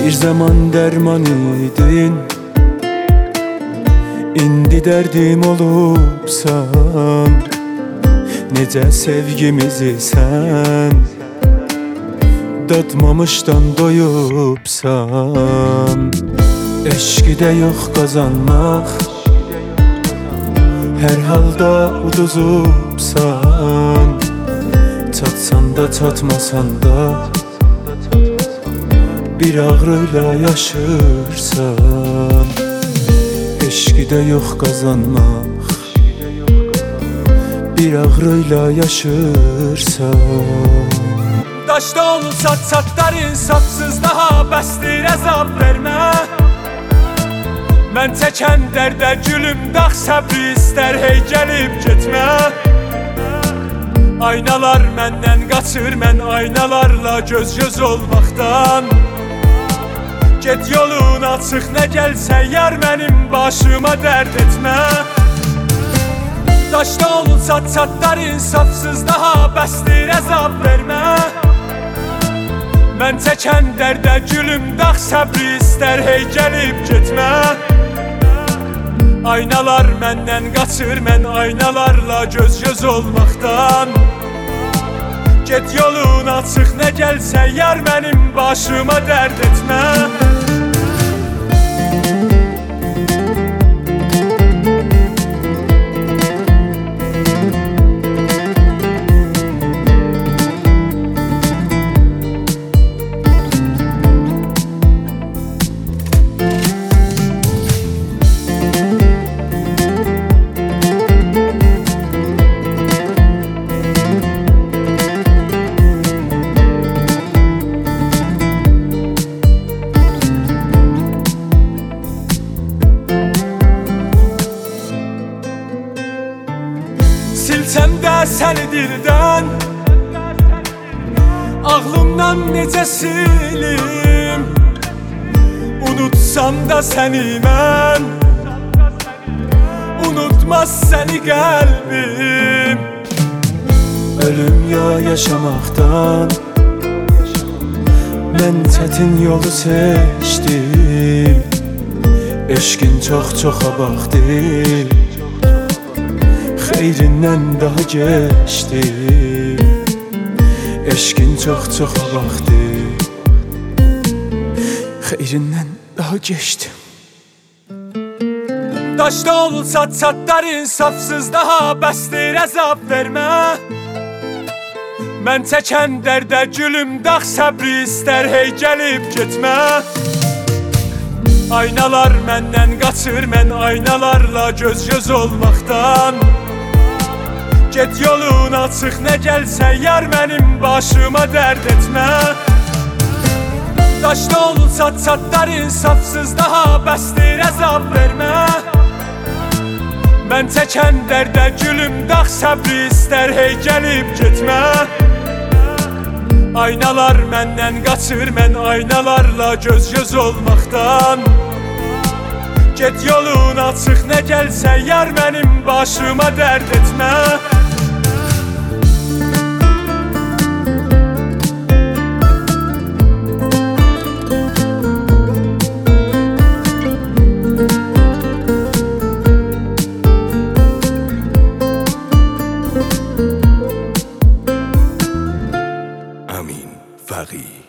Bir zaman derman idin, indi derdim olubsan. Necə sevgimizi sən dadmamışdan doyubsan. Eşqi də yox qazanmaq, hər halda uduzubsan. Çatsan da çatmasan da bir ağrıyla yaşırsan. Eşqi də yox qazanmaq, bir ağrıyla yaşırsan. Daşda olsa çatlar insafsız, daha bəsdir əzab vermə. Mən çəkən dərdə gülüm dağ səbri istər, hey gəlib getmə. Aynalar məndən qaçır, mən aynalarla göz-göz olmaqdan. Get yolun açıq, nə gəlsə yar mənim başıma dərd etmə. Daşda olsa çatlar insafsız, daha bəsdir əzab vermə. Mən çəkən dərdə gülüm dağ səbri istər, hey gəlib getmə. Aynalar məndən qaçır, mən aynalarla göz-göz olmaqdan. Get yolun açıq, nə gəlsə yar mənim başıma dərd etmə. Silsəm də səni dildən, ağlımdan necə silim. Unutsam da səni mən, unutmaz səni qəlbim. Ölüm ya yaşamaqdan mən çətin yolu seçdim. Eşqin çox-çoxa baxdı, xeyrindən daha geçti. Eşqin çox-çoxa baxdı, xeyrindən daha geçti. Daşda olsa çatlar insafsız, daha bəsdir əzab vermə. Mən çəkən dərdə gülüm dağ səbri istər, hey gəlib getmə. Aynalar məndən qaçır, mən aynalarla göz-göz olmaqdan. Get yolun açıq, nə gəlsə yar mənim başıma dərd etmə. Daşda olsa çatlar insafsız, daha bəsdir əzab vermə. Mən çəkən dərdə gülüm dağ səbri istər, hey gəlib getmə. Aynalar məndən qaçır, mən aynalarla göz-göz olmaqdan. Get yolun açıq, nə gəlsə yar mənim başıma dərd etmə. Amin Faghi.